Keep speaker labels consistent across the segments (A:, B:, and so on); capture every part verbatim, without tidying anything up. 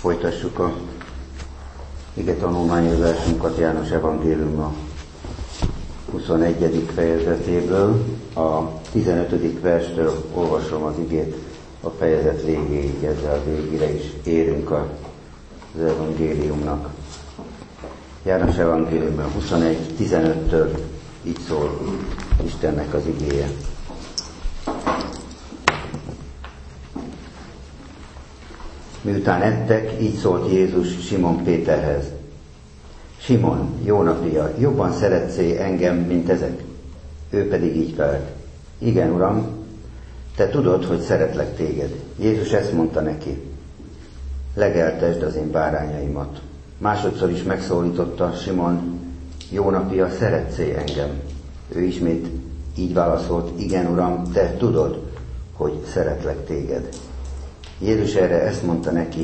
A: Folytassuk a ige tanulmányozásunkat János evangéliuma huszonegyedik fejezetéből. A tizenötödik verstől olvasom az igét a fejezet végéig, ezzel a végére is érünk az evangéliumnak. János evangéliumban huszonegy tizenöttől így szól Istennek az igéje. Miután ettek, így szólt Jézus Simon Péterhez. Simon, Jóna fia, jobban szeretsz-e engem, mint ezek? Ő pedig így felelt. Igen, Uram, te tudod, hogy szeretlek téged. Jézus ezt mondta neki. Legeltesd az én bárányaimat. Másodszor is megszólította Simon, Jóna fia, szeretsz-e engem? Ő ismét így válaszolt, igen, Uram, te tudod, hogy szeretlek téged. Jézus erre ezt mondta neki,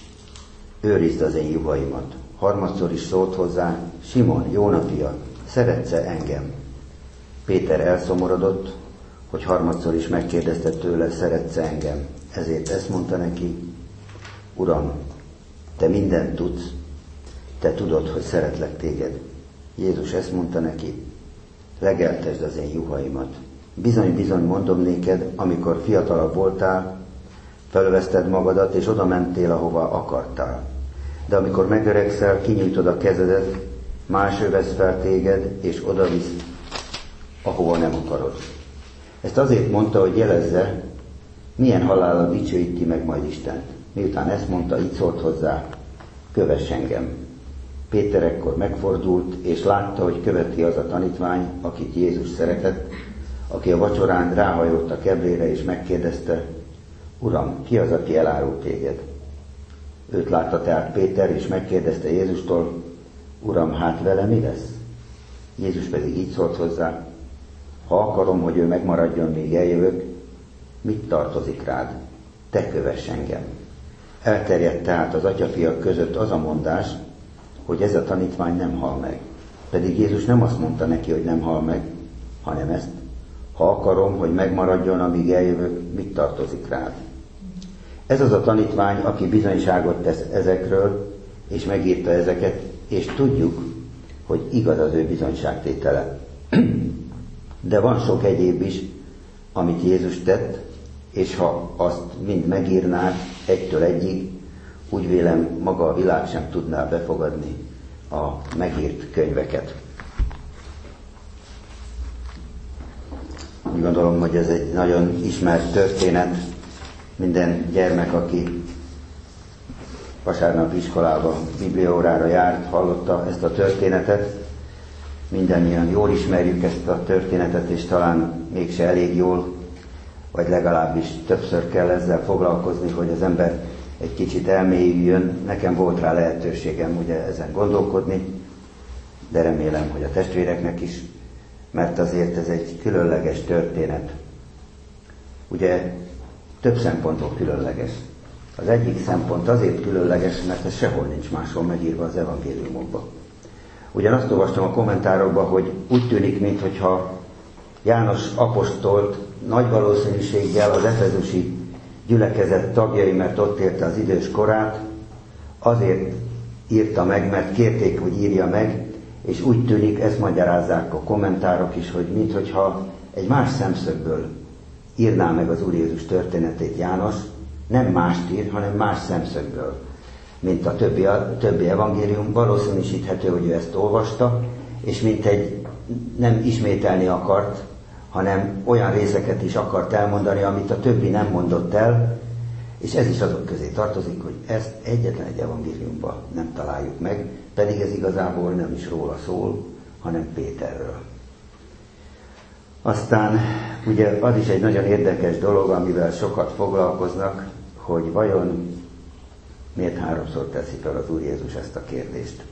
A: őrizd az én juhaimat. Harmadszor is szólt hozzá, Simon, Jóna fia, szeretsz-e engem? Péter elszomorodott, hogy harmadszor is megkérdezte tőle, szeretsz-e engem? Ezért ezt mondta neki, Uram, te mindent tudsz, te tudod, hogy szeretlek téged. Jézus ezt mondta neki, legeltesd az én juhaimat. Bizony, bizony mondom néked, amikor fiatalabb voltál, felveszted magadat, és oda mentél, ahova akartál. De amikor megöregszel, kinyújtod a kezedet, más vesz fel téged, és oda visz, ahova nem akarod. Ezt azért mondta, hogy jelezze, milyen halállal dicsőíti meg majd Istent. Miután ezt mondta, így szólt hozzá, kövess engem. Péter ekkor megfordult, és látta, hogy követi az a tanítvány, akit Jézus szeretett, aki a vacsorán ráhajolt a keblére, és megkérdezte, Uram, ki az, aki elárul téged? Őt látta tehát Péter, és megkérdezte Jézustól, Uram, hát vele mi lesz? Jézus pedig így szólt hozzá, ha akarom, hogy ő megmaradjon, míg eljövök, mit tartozik rád? Te kövess engem. Elterjedt tehát az atyafiak között az a mondás, hogy ez a tanítvány nem hal meg. Pedig Jézus nem azt mondta neki, hogy nem hal meg, hanem ezt, ha akarom, hogy megmaradjon, amíg eljövök, mit tartozik rád? Ez az a tanítvány, aki bizonyságot tesz ezekről, és megírta ezeket, és tudjuk, hogy igaz az ő bizonyságtétele. De van sok egyéb is, amit Jézus tett, és ha azt mind megírnák egytől egyig, úgy vélem, maga a világ sem tudná befogadni a megírt könyveket. Úgy gondolom, hogy ez egy nagyon ismert történet. Minden gyermek, aki vasárnap iskolába, bibliaórára járt, hallotta ezt a történetet. Mindannyian jól ismerjük ezt a történetet, és talán mégse elég jól, vagy legalábbis többször kell ezzel foglalkozni, hogy az ember egy kicsit elmélyüljön. Nekem volt rá lehetőségem ugye ezen gondolkodni, de remélem, hogy a testvéreknek is, mert azért ez egy különleges történet. Ugye több szempontból különleges. Az egyik szempont azért különleges, mert ez sehol nincs máshol megírva az evangéliumokban. Ugyan azt olvastam a kommentárokban, hogy úgy tűnik, mintha János apostolt nagy valószínűséggel az efezusi gyülekezet tagjai, mert ott élte az idős korát, azért írta meg, mert kérték, hogy írja meg, és úgy tűnik, ezt magyarázzák a kommentárok is, hogy minthogyha egy más szemszögből írná meg az Úr Jézus történetét János, nem mást ír, hanem más szemszögből, mint a többi, a többi evangélium. Valószínűsíthető, hogy ő ezt olvasta, és mint egy nem ismételni akart, hanem olyan részeket is akart elmondani, amit a többi nem mondott el, és ez is azok közé tartozik, hogy ezt egyetlen egy evangéliumban nem találjuk meg, pedig ez igazából nem is róla szól, hanem Péterről. Aztán ugye az is egy nagyon érdekes dolog, amivel sokat foglalkoznak, hogy vajon miért háromszor teszi fel az Úr Jézus ezt a kérdést.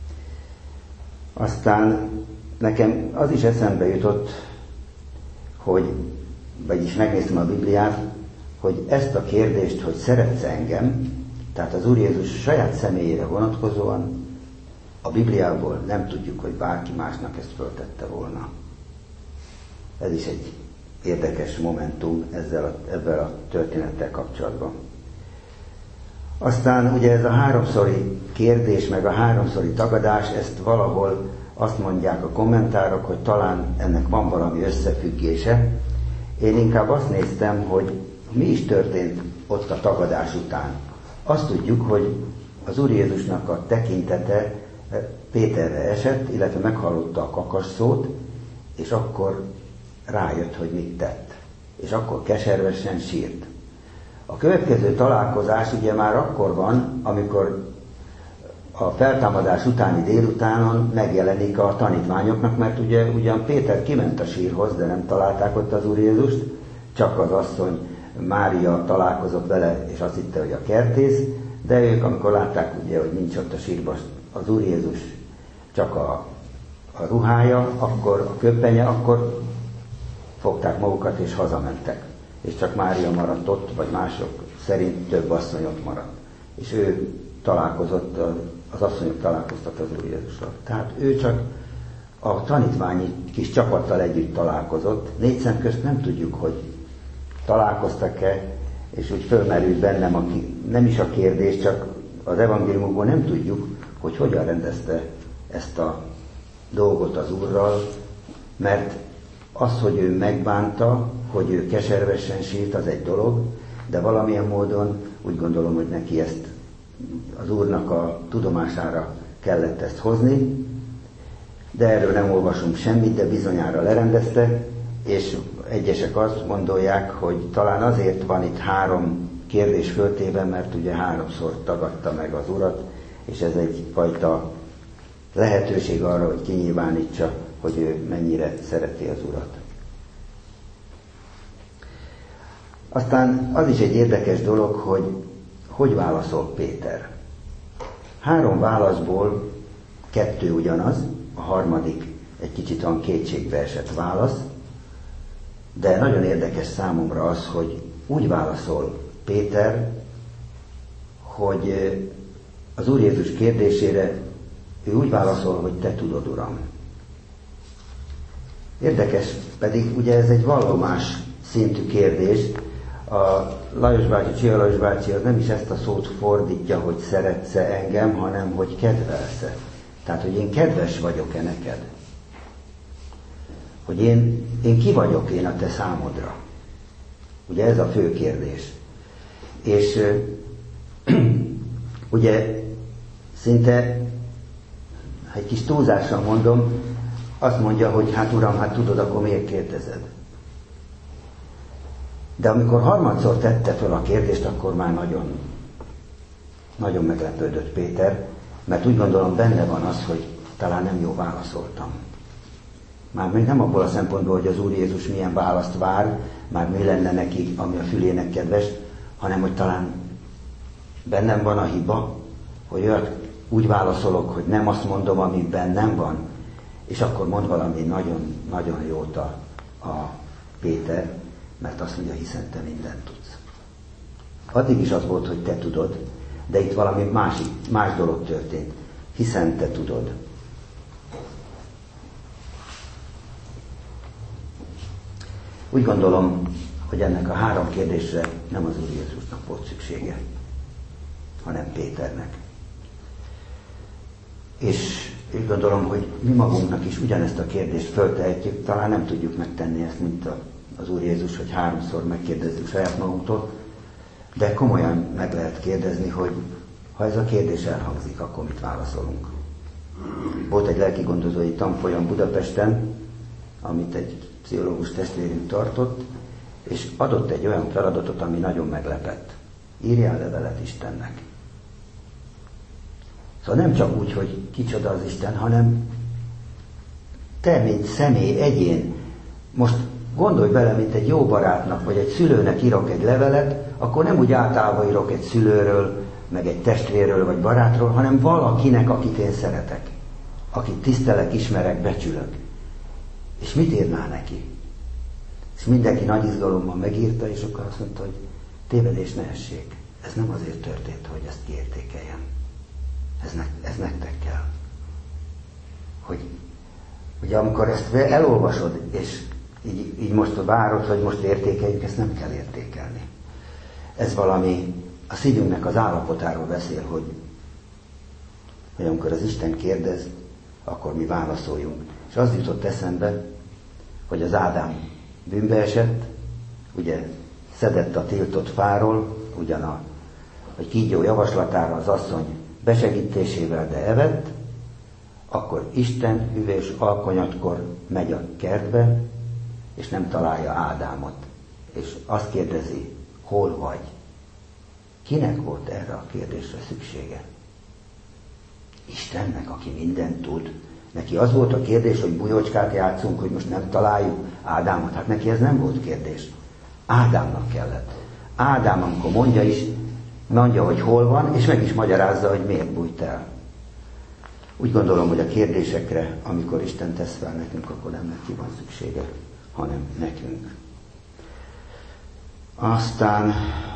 A: Aztán nekem az is eszembe jutott, hogy, vagyis megnéztem a Bibliát, hogy ezt a kérdést, hogy szeretsz engem, tehát az Úr Jézus saját személyére vonatkozóan a Bibliából nem tudjuk, hogy bárki másnak ezt föltette volna. Ez is egy érdekes momentum ezzel a, ezzel a történettel kapcsolatban. Aztán ugye ez a háromszori kérdés, meg a háromszori tagadás, ezt valahol azt mondják a kommentárok, hogy talán ennek van valami összefüggése. Én inkább azt néztem, hogy mi is történt ott a tagadás után. Azt tudjuk, hogy az Úr Jézusnak a tekintete Péterre esett, illetve meghallotta a kakasszót, és akkor rájött, hogy mit tett. És akkor keservesen sírt. A következő találkozás ugye már akkor van, amikor a feltámadás utáni délutánon megjelenik a tanítványoknak, mert ugye ugyan Péter kiment a sírhoz, de nem találták ott az Úr Jézust, csak az asszony Mária találkozott vele, és azt hitte, hogy a kertész, de ők, amikor látták ugye, hogy nincs ott a sírban az Úr Jézus, csak a, a ruhája, akkor a köpenye, akkor fogták magukat és hazamentek. És csak Mária maradt ott, vagy mások szerint több asszony ott maradt. És ő találkozott, az asszonyok találkoztak az Úr Jézussal. Tehát ő csak a tanítványi kis csapattal együtt találkozott. Négy szem közt nem tudjuk, hogy találkoztak-e, és úgy fölmerült bennem, a, nem is a kérdés, csak az evangéliumokból nem tudjuk, hogy hogyan rendezte ezt a dolgot az Úrral, mert az, hogy ő megbánta, hogy ő keservesen sírt, az egy dolog, de valamilyen módon úgy gondolom, hogy neki ezt az Úrnak a tudomására kellett ezt hozni, de erről nem olvasunk semmit, de bizonyára lerendezte, és egyesek azt gondolják, hogy talán azért van itt három kérdés föltében, mert ugye háromszor tagadta meg az Urat, és ez egyfajta lehetőség arra, hogy kinyilvánítsa, hogy ő mennyire szereti az Urat. Aztán az is egy érdekes dolog, hogy hogy válaszol Péter. Három válaszból kettő ugyanaz, a harmadik egy kicsit olyan kétségbe esett válasz, de nagyon érdekes számomra az, hogy úgy válaszol Péter, hogy az Úr Jézus kérdésére ő úgy válaszol, hogy te tudod, Uram. Érdekes, pedig ugye ez egy vallomás szintű kérdés. A Lajos bácsi, Csia Lajos bácsi az nem is ezt a szót fordítja, hogy szeretsz-e engem, hanem hogy kedvelsz-e. Tehát, hogy én kedves vagyok-e neked. Hogy én, én ki vagyok én a te számodra. Ugye ez a fő kérdés. És ugye szinte, egy kis túlzással mondom, azt mondja, hogy hát Uram, hát tudod, akkor miért kérdezed? De amikor harmadszor tette fel a kérdést, akkor már nagyon, nagyon meglepődött Péter, mert úgy gondolom benne van az, hogy talán nem jól válaszoltam. Már még nem abból a szempontból, hogy az Úr Jézus milyen választ vár, már mi lenne neki, ami a fülének kedves, hanem hogy talán bennem van a hiba, hogy olyat úgy válaszolok, hogy nem azt mondom, ami bennem van, és akkor mond valami nagyon-nagyon jót a, a Péter, mert azt mondja, hiszen te mindent tudsz. Addig is az volt, hogy te tudod, de itt valami másik, más dolog történt. Hiszen te tudod. Úgy gondolom, hogy ennek a három kérdésre nem az Úr Jézusnak volt szüksége, hanem Péternek. És úgy gondolom, hogy mi magunknak is ugyanezt a kérdést föltehetjük, talán nem tudjuk megtenni ezt, mint a, az Úr Jézus, hogy háromszor megkérdezzük saját magunktól, de komolyan meg lehet kérdezni, hogy ha ez a kérdés elhangzik, akkor mit válaszolunk. Volt egy lelkigondozói tanfolyam Budapesten, amit egy pszichológus testvérünk tartott, és adott egy olyan feladatot, ami nagyon meglepett. Írjál levelet Istennek. Szóval nem csak úgy, hogy kicsoda az Isten, hanem te, mint személy, egyén, most gondolj bele, mint egy jó barátnak, vagy egy szülőnek írok egy levelet, akkor nem úgy általában írok egy szülőről, meg egy testvérről, vagy barátról, hanem valakinek, akit én szeretek. Akit tisztelek, ismerek, becsülök. És mit írnál neki? És mindenki nagy izgalommal megírta, és akkor azt mondta, hogy tévedés ne essék. Ez nem azért történt, hogy ezt kiértékeljem. Ez, ne, ez nektek kell. Hogy ugye amikor ezt elolvasod, és így, így most várod, hogy most értékeljük, ezt nem kell értékelni. Ez valami a szívünknek az állapotáról beszél, hogy, hogy amikor az Isten kérdez, akkor mi válaszoljunk. És az jutott eszembe, hogy az Ádám bűnbe esett, ugye szedett a tiltott fáról, ugyan a, a kígyó javaslatára az asszony besegítésével, de evett, akkor Isten hűvés alkonyatkor megy a kertbe, és nem találja Ádámot. És azt kérdezi, hol vagy? Kinek volt erre a kérdésre szüksége? Istennek, aki mindent tud. Neki az volt a kérdés, hogy bujócskát játszunk, hogy most nem találjuk Ádámot. Hát neki ez nem volt kérdés. Ádámnak kellett. Ádám, amikor mondja is, mondja, hogy hol van, és meg is magyarázza, hogy miért bújt el. Úgy gondolom, hogy a kérdésekre, amikor Isten tesz fel nekünk, akkor nem neki van szüksége, hanem nekünk. Aztán,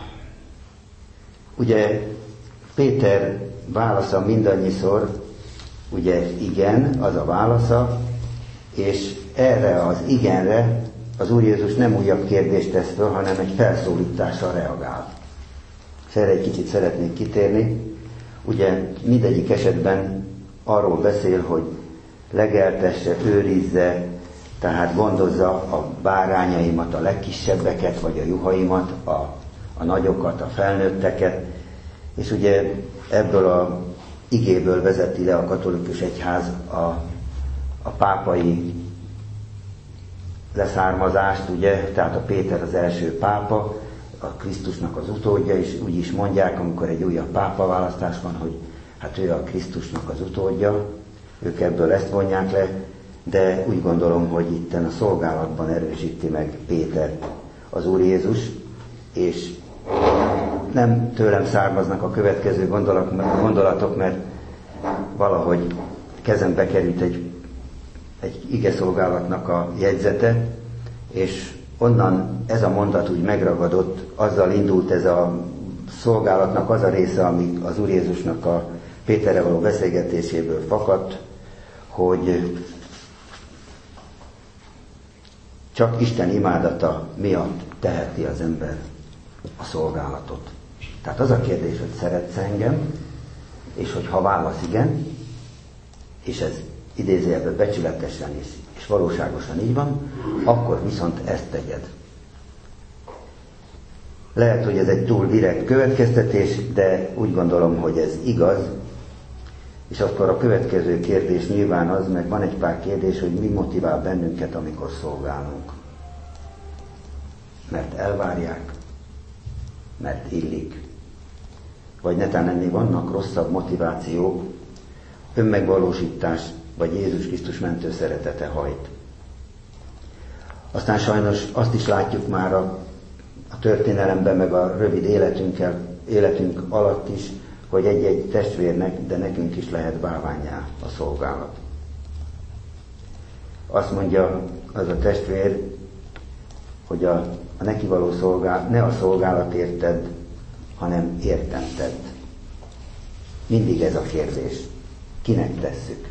A: ugye Péter válasza mindannyiszor, ugye igen, az a válasza, és erre az igenre az Úr Jézus nem újabb kérdést tesz föl, hanem egy felszólítással reagál. És erre egy kicsit szeretnék kitérni. Ugye mindegyik esetben arról beszél, hogy legeltesse, őrizze, tehát gondozza a bárányaimat, a legkisebbeket, vagy a juhaimat, a, a nagyokat, a felnőtteket. És ugye ebből a igéből vezeti le a katolikus egyház a, a pápai leszármazást, ugye, tehát a Péter az első pápa, a Krisztusnak az utódja, és úgy is mondják, amikor egy újabb pápa választás van, hogy hát ő a Krisztusnak az utódja, ők ebből ezt vonják le, de úgy gondolom, hogy itten a szolgálatban erősíti meg Péter az Úr Jézus, és nem tőlem származnak a következő gondolatok, mert valahogy kezembe került egy, egy igeszolgálatnak a jegyzete, és onnan ez a mondat úgy megragadott, azzal indult ez a szolgálatnak az a része, ami az Úr Jézusnak a Péterrel való beszélgetéséből fakadt, hogy csak Isten imádata miatt teheti az ember a szolgálatot. Tehát az a kérdés, hogy szeretsz engem, és hogy ha válasz igen, és ez idézőjelben becsületesen és, és valóságosan így van, akkor viszont ezt tegyed. Lehet, hogy ez egy túl direkt következtetés, de úgy gondolom, hogy ez igaz, és akkor a következő kérdés nyilván az, meg van egy pár kérdés, hogy mi motivál bennünket, amikor szolgálunk. Mert elvárják, mert illik. Vagy netán ennél vannak rosszabb motivációk, önmegvalósítás, vagy Jézus Krisztus mentő szeretete hajt. Aztán sajnos azt is látjuk már a, a történelemben, meg a rövid életünkkel, életünk alatt is, hogy egy-egy testvérnek, de nekünk is lehet bálvánnyá a szolgálat. Azt mondja az a testvér, hogy a, a neki való szolgálat, ne a szolgálatért tedd, hanem értem tedd. Mindig ez a kérdés. Kinek tesszük?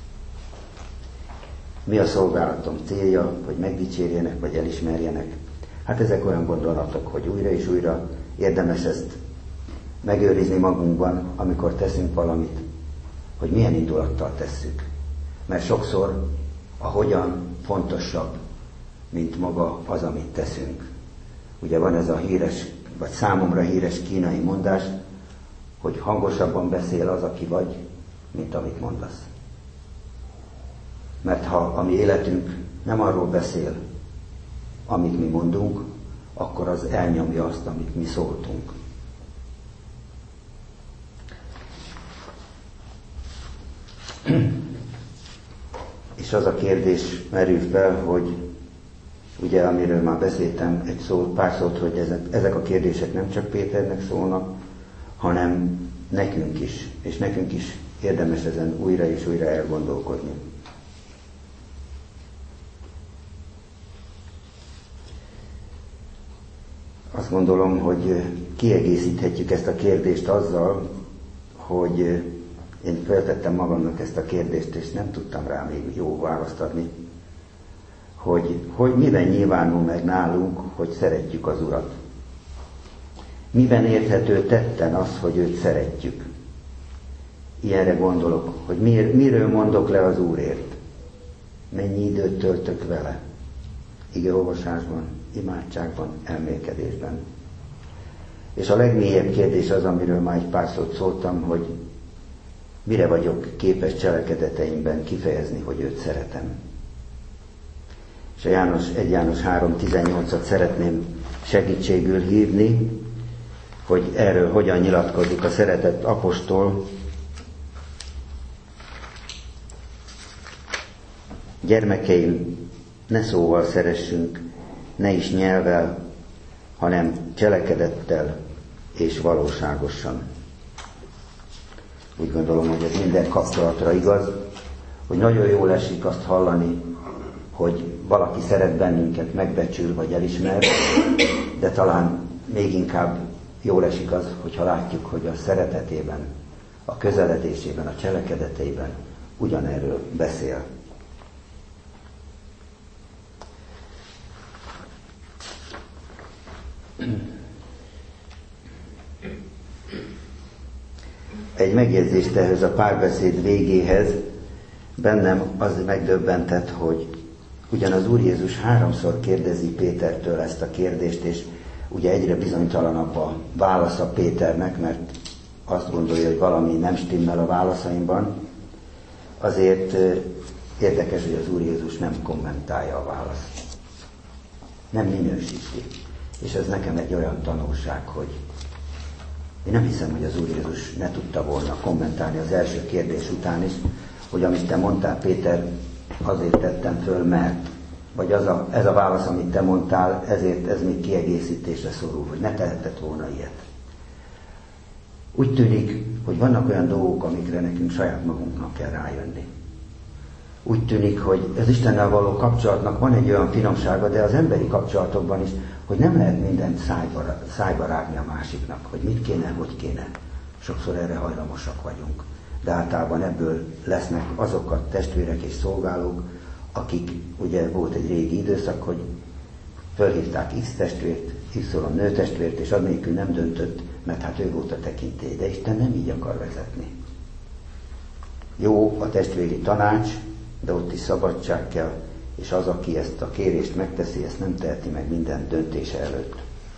A: Mi a szolgálatom célja, hogy megdicsérjenek, vagy elismerjenek? Hát ezek olyan gondolatok, hogy újra és újra érdemes ezt megőrizni magunkban, amikor teszünk valamit, hogy milyen indulattal tesszük. Mert sokszor a hogyan fontosabb, mint maga az, amit teszünk. Ugye van ez a híres, vagy számomra híres kínai mondás, hogy hangosabban beszél az, aki vagy, mint amit mondasz. Mert ha a mi életünk nem arról beszél, amit mi mondunk, akkor az elnyomja azt, amit mi szóltunk. És az a kérdés merül fel, hogy ugye, amiről már beszéltem egy szó, pár szót, hogy ezek, ezek a kérdések nem csak Péternek szólnak, hanem nekünk is, és nekünk is érdemes ezen újra és újra elgondolkodni. Azt gondolom, hogy kiegészíthetjük ezt a kérdést azzal, hogy én feltettem magamnak ezt a kérdést, és nem tudtam rá még jó választ adni, hogy, hogy miben nyilvánul meg nálunk, hogy szeretjük az Urat. Miben érthető tetten az, hogy őt szeretjük? Ilyenre gondolok, hogy mir, miről mondok le az Úrért? Mennyi időt töltök vele? Igeolvasásban, imádságban, elmélkedésben. És a legmélyebb kérdés az, amiről már egy pár szót szóltam, hogy mire vagyok képes cselekedeteimben kifejezni, hogy őt szeretem. És a János, egy János három tizennyolcat szeretném segítségül hívni, hogy erről hogyan nyilatkozik a szeretett apostol. Gyermekeim, ne szóval szeressünk, ne is nyelvvel, hanem cselekedettel és valóságosan. Úgy gondolom, hogy ez minden kapcsolatra igaz, hogy nagyon jól esik azt hallani, hogy valaki szeret bennünket, megbecsül vagy elismer, de talán még inkább jól esik az, hogyha látjuk, hogy a szeretetében, a közeledésében, a cselekedeteiben ugyanerről beszél. Egy megjegyzést ehhez a párbeszéd végéhez, bennem az megdöbbentett, hogy ugyan az Úr Jézus háromszor kérdezi Pétertől ezt a kérdést, és ugye egyre bizonytalanabb a válasza Péternek, mert azt gondolja, hogy valami nem stimmel a válaszaimban, azért érdekes, hogy az Úr Jézus nem kommentálja a választ. Nem minősíti. És ez nekem egy olyan tanulság, hogy én nem hiszem, hogy az Úr Jézus ne tudta volna kommentálni az első kérdés után is, hogy amit te mondtál, Péter, azért tettem föl, mert, vagy az a, ez a válasz, amit te mondtál, ezért ez még kiegészítésre szorul, hogy ne tehetett volna ilyet. Úgy tűnik, hogy vannak olyan dolgok, amikre nekünk saját magunknak kell rájönni. Úgy tűnik, hogy az Istennel való kapcsolatnak van egy olyan finomsága, de az emberi kapcsolatokban is, hogy nem lehet mindent szájba, szájba rágni a másiknak, hogy mit kéne, hogy kéne. Sokszor erre hajlamosak vagyunk. De általában ebből lesznek azok a testvérek és szolgálók, akik, ugye volt egy régi időszak, hogy fölhívták X testvért, Y nőtestvért, és annélkül nem döntött, mert hát ő volt a tekintély. De Isten nem így akar vezetni. Jó a testvéri tanács, de ott is szabadság kell, és az, aki ezt a kérést megteszi, ezt nem teheti meg minden döntése előtt.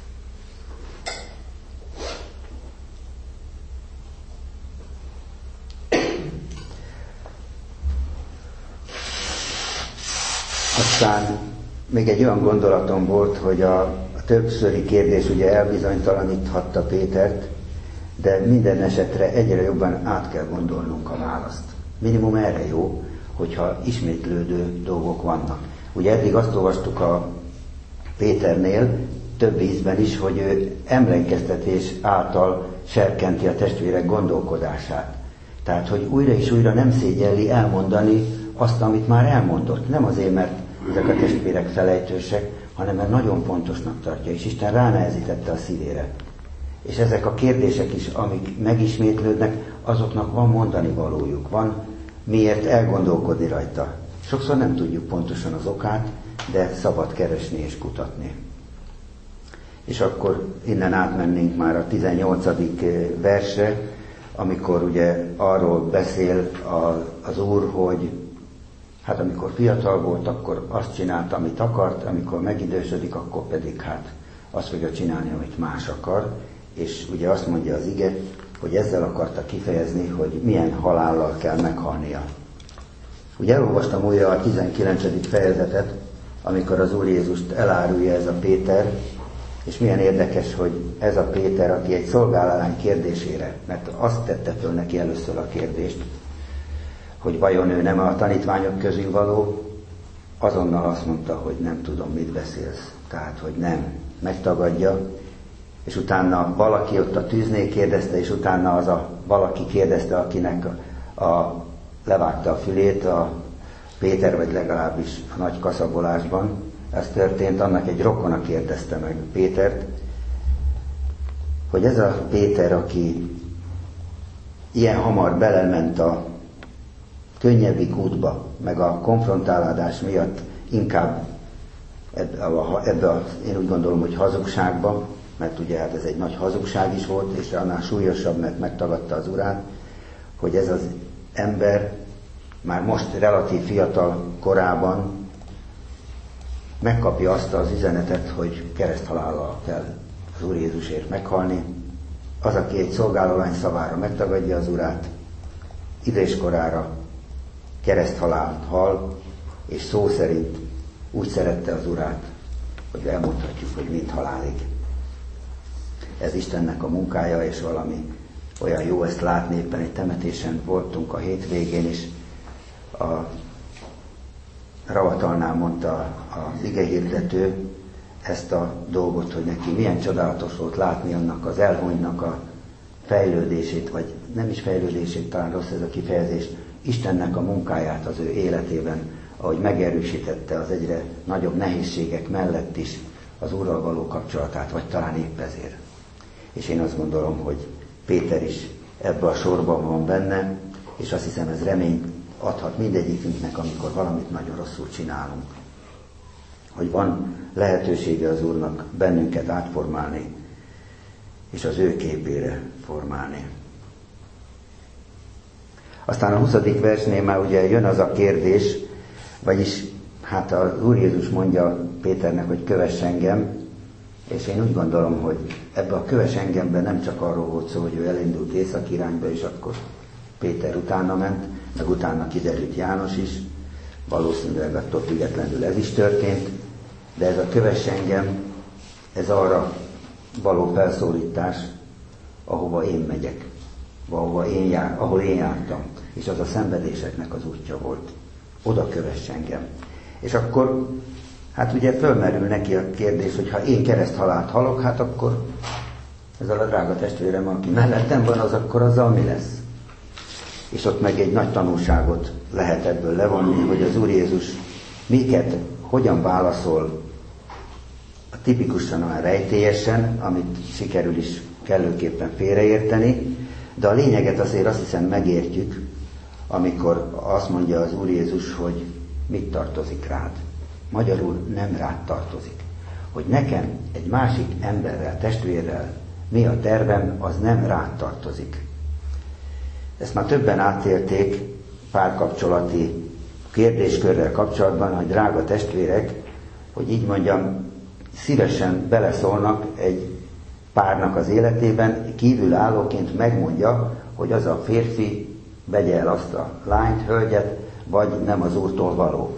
A: Aztán még egy olyan gondolatom volt, hogy a, a többszöri kérdés ugye elbizonytalaníthatta Pétert, de minden esetre egyre jobban át kell gondolnunk a választ. Minimum erre jó, hogyha ismétlődő dolgok vannak. Ugye eddig azt olvastuk a Péternél, több ízben is, hogy ő emlékeztetés által serkenti a testvérek gondolkodását. Tehát, hogy újra és újra nem szégyelli elmondani azt, amit már elmondott. Nem azért, mert ezek a testvérek felejtősek, hanem mert nagyon fontosnak tartja, és Isten ránehezítette a szívére. És ezek a kérdések is, amik megismétlődnek, azoknak van mondani valójuk, van miért elgondolkodni rajta. Sokszor nem tudjuk pontosan az okát, de szabad keresni és kutatni. És akkor innen átmennénk már a tizennyolcadik versre, amikor ugye arról beszél az Úr, hogy hát amikor fiatal volt, akkor azt csinálta, amit akart, amikor megidősödik, akkor pedig hát azt fogja csinálni, amit más akar. És ugye azt mondja az ige, hogy ezzel akarta kifejezni, hogy milyen halállal kell meghalnia. Ugye elolvastam újra a tizenkilencedik fejezetet, amikor az Úr Jézust elárulja ez a Péter, és milyen érdekes, hogy ez a Péter, aki egy szolgálálány kérdésére, mert azt tette föl neki először a kérdést, hogy vajon ő nem a tanítványok közül való, azonnal azt mondta, hogy nem tudom, mit beszélsz. Tehát, hogy nem, megtagadja, és utána valaki ott a tűznél kérdezte, és utána az a valaki kérdezte, akinek a, a, levágta a fülét, a Péter, vagy legalábbis a nagy kaszabolásban. Ez történt, annak egy rokona kérdezte meg Pétert, hogy ez a Péter, aki ilyen hamar belement a könnyebbik útba, meg a konfrontálódás miatt inkább ebbe a, ebbe a, én úgy gondolom, hogy hazugságba, mert ugye hát ez egy nagy hazugság is volt, és annál súlyosabb, mert megtagadta az urát, hogy ez az ember már most relatív fiatal korában megkapja azt az üzenetet, hogy kereszthalállal kell az Úr Jézusért meghalni. Az, aki egy szolgálólány szavára megtagadja az urát, időskorára kereszthalált hal, és szó szerint úgy szerette az urát, hogy elmondhatjuk, hogy mind halálig. Ez Istennek a munkája, és valami olyan jó ezt látni. Éppen egy temetésen voltunk a hétvégén is. A Ravatalnál mondta az igehirdető ezt a dolgot, hogy neki milyen csodálatos volt látni annak az elhunynak a fejlődését, vagy nem is fejlődését, talán rossz ez a kifejezés, Istennek a munkáját az ő életében, ahogy megerősítette az egyre nagyobb nehézségek mellett is az Úrral való kapcsolatát, vagy talán épp ezért. És én azt gondolom, hogy Péter is ebbe a sorban van benne, és azt hiszem, ez reményt adhat mindegyikünknek, amikor valamit nagyon rosszul csinálunk. Hogy van lehetősége az Úrnak bennünket átformálni, és az ő képére formálni. Aztán a huszadik versnél már ugye jön az a kérdés, vagyis hát az Úr Jézus mondja Péternek, hogy kövess engem, és én úgy gondolom, hogy ebbe a kövess engemben nem csak arról volt szó, hogy ő elindult észak irányba, és akkor Péter utána ment, meg utána kiderült János is, valószínűleg attól függetlenül ez is történt, de ez a kövess engem, ez arra való felszólítás, ahova én megyek, ahova én jár, ahol én jártam, és az a szenvedéseknek az útja volt. Oda kövess engem. És akkor, hát ugye fölmerül neki a kérdés, hogy ha én kereszthalált halok, hát akkor ezzel a drága testvérem, aki mellettem van, az akkor azzal mi lesz? És ott meg egy nagy tanulságot lehet ebből levonni, hogy az Úr Jézus miket, hogyan válaszol a tipikusan olyan rejtélyesen, amit sikerül is kellőképpen félreérteni, de a lényeget azért azt hiszem megértjük, amikor azt mondja az Úr Jézus, hogy mit tartozik rád. Magyarul nem rád tartozik. Hogy nekem egy másik emberrel, testvérrel mi a tervem, az nem rád tartozik. Ezt már többen átélték párkapcsolati kérdéskörrel kapcsolatban, hogy drága testvérek, hogy így mondjam, szívesen beleszólnak egy párnak az életében, kívülállóként megmondja, hogy az a férfi vegye el azt a lányt, hölgyet, vagy nem az Úrtól való.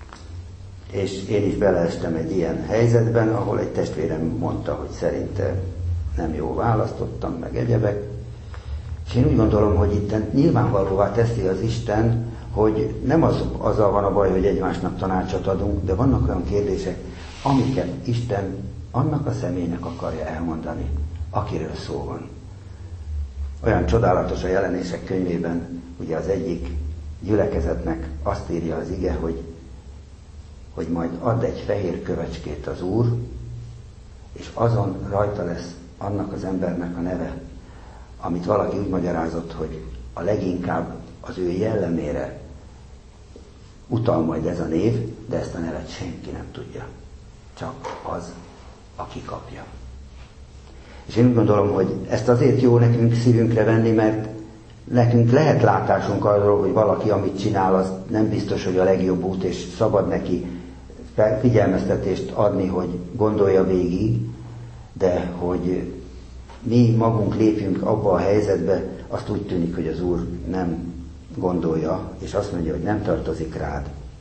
A: És én is beleestem egy ilyen helyzetben, ahol egy testvérem mondta, hogy szerinte nem jó választottam, meg egyebek. És én úgy gondolom, hogy itt nyilvánvalóvá teszi az Isten, hogy nem az, azzal van a baj, hogy egymásnak tanácsot adunk, de vannak olyan kérdések, amiket Isten annak a személynek akarja elmondani, akiről szó van. Olyan csodálatos a Jelenések könyvében, ugye az egyik gyülekezetnek azt írja az ige, hogy, hogy majd add egy fehér kövecskét az Úr, és azon rajta lesz annak az embernek a neve, amit valaki úgy magyarázott, hogy a leginkább az ő jellemére utal majd ez a név, de ezt a nevet senki nem tudja. Csak az, aki kapja. És én úgy gondolom, hogy ezt azért jó nekünk szívünkre venni, mert nekünk lehet látásunk arról, hogy valaki, amit csinál, az nem biztos, hogy a legjobb út, és szabad neki figyelmeztetést adni, hogy gondolja végig, de hogy mi magunk lépjünk abba a helyzetbe, azt úgy tűnik, hogy az Úr nem gondolja, és azt mondja, hogy nem tartozik rád.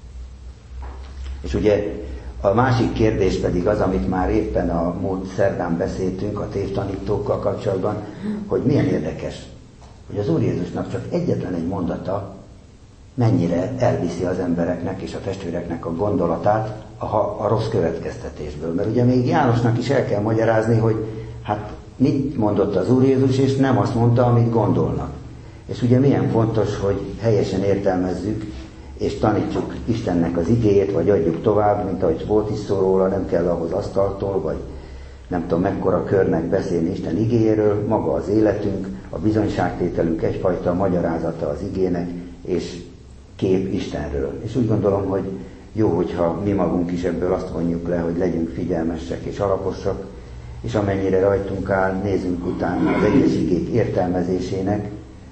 A: És ugye a másik kérdés pedig az, amit már éppen a múlt szerdán beszéltünk a tévtanítókkal kapcsolatban, hogy milyen érdekes, hogy az Úr Jézusnak csak egyetlen egy mondata mennyire elviszi az embereknek és a testvéreknek a gondolatát a, a rossz következtetésből. Mert ugye még Jánosnak is el kell magyarázni, hogy hát mit mondott az Úr Jézus, és nem azt mondta, amit gondolnak. És ugye milyen fontos, hogy helyesen értelmezzük, és tanítsuk Istennek az igéjét, vagy adjuk tovább, mint ahogy volt is szó róla, nem kell ahhoz asztaltól, vagy nem tudom mekkora körnek beszélni Isten igéjéről, maga az életünk, a bizonyságtételünk egyfajta magyarázata az igének, és kép Istenről. És úgy gondolom, hogy jó, hogyha mi magunk is ebből azt vonjuk le, hogy legyünk figyelmesek és alaposak, és amennyire rajtunk áll, nézzünk utána az egyes igék értelmezésének,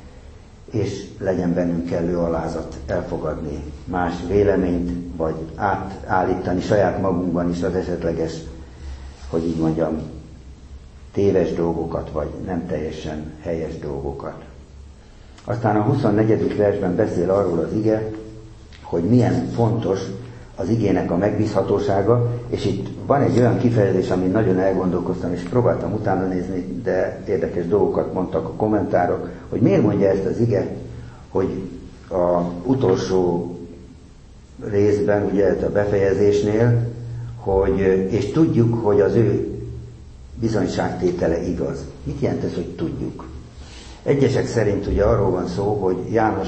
A: és legyen bennünk kellő alázat elfogadni más véleményt, vagy átállítani saját magunkban is az esetleges, hogy így mondjam, téves dolgokat, vagy nem teljesen helyes dolgokat. Aztán a huszonnegyedik versben beszél arról az ige, hogy milyen fontos az igének a megbízhatósága, és itt van egy olyan kifejezés, amin nagyon elgondolkoztam, és próbáltam utána nézni, de érdekes dolgokat mondtak a kommentárok, hogy miért mondja ezt az ige, hogy a utolsó részben, ugye a befejezésnél, hogy, és tudjuk, hogy az ő bizonyságtétele igaz. Mit jelent ez, hogy tudjuk? Egyesek szerint ugye arról van szó, hogy János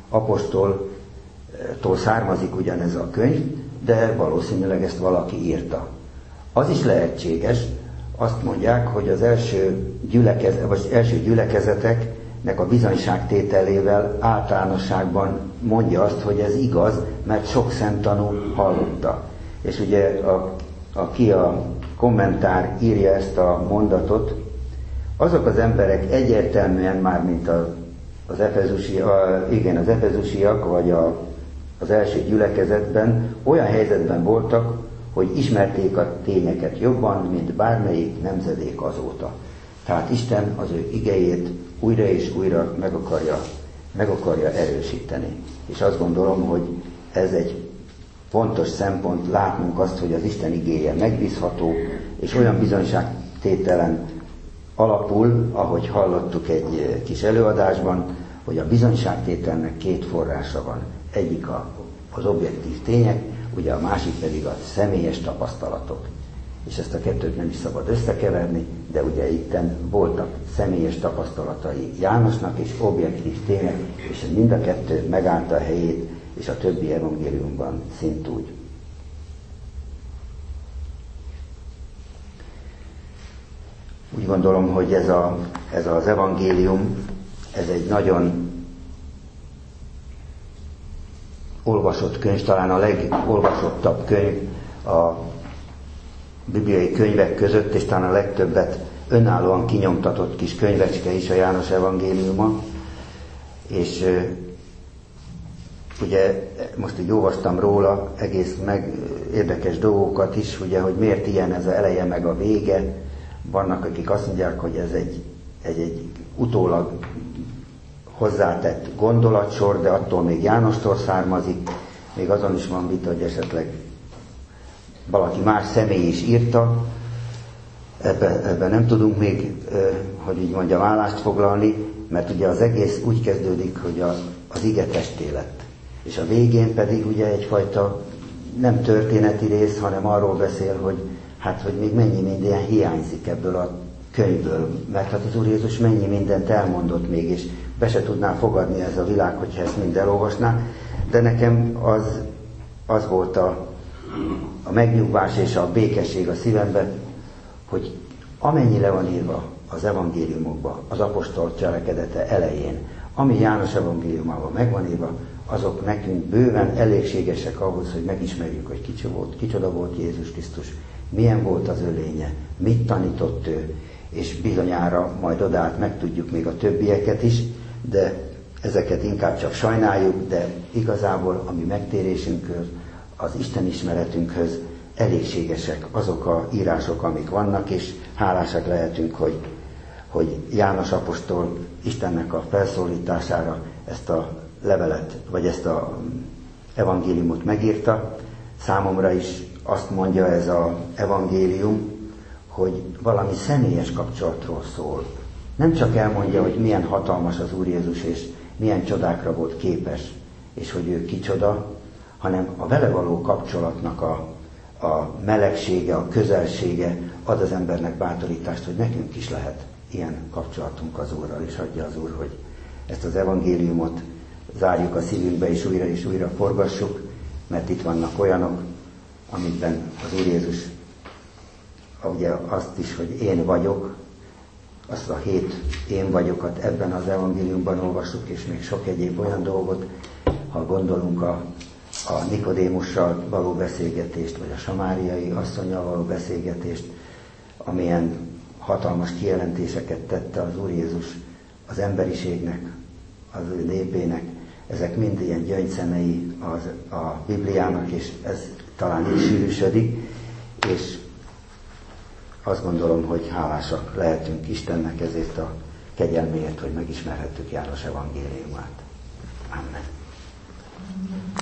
A: apostoltól származik ugyanez a könyv, de valószínűleg ezt valaki írta. Az is lehetséges, azt mondják, hogy az első, gyülekez, vagy első gyülekezeteknek a bizonyságtételével általánosságban mondja azt, hogy ez igaz, mert sok szemtanú hallotta. És ugye a, aki a kommentár írja ezt a mondatot, azok az emberek egyértelműen már, mint a, az, efezusi, a, igen, az efezusiak, vagy a, az első gyülekezetben olyan helyzetben voltak, hogy ismerték a tényeket jobban, mint bármelyik nemzedék azóta. Tehát Isten az ő igejét újra és újra meg akarja, meg akarja erősíteni. És azt gondolom, hogy ez egy fontos szempont, látnunk azt, hogy az Isten igéje megbízható, és olyan bizonyságtételen alapul, ahogy hallottuk egy kis előadásban, hogy a bizonyságtételnek két forrása van. Egyik a, az objektív tények, ugye a másik pedig a személyes tapasztalatok. És ezt a kettőt nem is szabad összekeverni, de ugye itten voltak személyes tapasztalatai Jánosnak és objektív tények, és mind a kettő megállta a helyét, és a többi evangéliumban szintúgy. Úgy gondolom, hogy ez, a, ez az evangélium, ez egy nagyon olvasott könyv, talán a legolvasottabb könyv a bibliai könyvek között, és talán a legtöbbet önállóan kinyomtatott kis könyvecske is a János evangéliuma. És ugye most így olvastam róla egész meg érdekes dolgokat is, ugye, hogy miért ilyen ez az eleje meg a vége. Vannak, akik azt mondják, hogy ez egy, egy, egy utólag hozzátett gondolatsor, de attól még Jánostól származik. Még azon is van vita, hogy esetleg valaki más személy is írta. Ebben ebbe nem tudunk még, hogy így mondjam, állást foglalni, mert ugye az egész úgy kezdődik, hogy a, az ige testé lett. És a végén pedig ugye egyfajta nem történeti rész, hanem arról beszél, hogy hát, hogy még mennyi minden hiányzik ebből a könyvből, mert hát az Úr Jézus mennyi mindent elmondott még, és be se tudná fogadni ez a világ, hogyha ezt mind elolvasná, de nekem az, az volt a, a megnyugvás és a békesség a szívemben, hogy amennyi le van írva az evangéliumokban, az apostol cselekedete elején, ami János evangéliumában meg van írva, azok nekünk bőven elégségesek ahhoz, hogy megismerjük, hogy kicsoda volt, kicsoda volt Jézus Krisztus, milyen volt az ölénye, mit tanított ő, és bizonyára majd odaát megtudjuk még a többieket is, de ezeket inkább csak sajnáljuk, de igazából a mi megtérésünkhöz, az Isten ismeretünkhöz elégségesek azok a írások, amik vannak, és hálásak lehetünk, hogy, hogy János apostol Istennek a felszólítására ezt a levelet, vagy ezt az evangéliumot megírta. Számomra is azt mondja ez az evangélium, hogy valami személyes kapcsolatról szól. Nem csak elmondja, hogy milyen hatalmas az Úr Jézus, és milyen csodákra volt képes, és hogy ő kicsoda, hanem a vele való kapcsolatnak a, a melegsége, a közelsége ad az embernek bátorítást, hogy nekünk is lehet ilyen kapcsolatunk az Úrral, és adja az Úr, hogy ezt az evangéliumot zárjuk a szívünkbe, és újra és újra forgassuk, mert itt vannak olyanok, amikben az Úr Jézus ugye azt is, hogy én vagyok, azt a hét én vagyokat ebben az evangéliumban olvassuk, és még sok egyéb olyan dolgot, ha gondolunk a, a Nikodémussal való beszélgetést, vagy a samáriai asszonnyal való beszélgetést, amilyen hatalmas kijelentéseket tette az Úr Jézus az emberiségnek, az ő népének. Ezek mind ilyen gyöngyszemei az, a Bibliának, és ez talán így sűrűsödik, és azt gondolom, hogy hálásak lehetünk Istennek ezért a kegyelméért, hogy megismerhettük János evangéliumát. Amen.